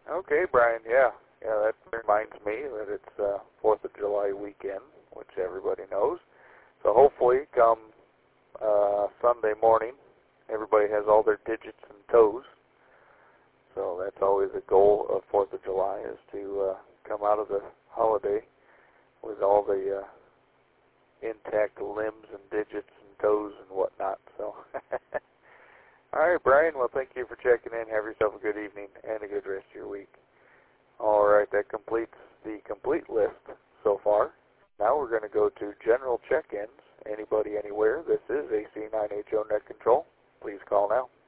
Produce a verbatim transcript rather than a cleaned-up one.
Okay, Brian, yeah. Yeah, that reminds me that it's uh, fourth of July weekend, which everybody knows. So hopefully come uh, Sunday morning, everybody has all their digits and toes. So that's always the goal of fourth of July, is to uh, come out of the holiday with all the uh, intact limbs and digits and toes and whatnot. So, all right, Brian, well, thank you for checking in. Have yourself a good evening and a good rest of your week. All right, that completes the complete list so far. Now we're going to go to general check-ins. Anybody, anywhere. This is A C nine H O Net Control. Please call now.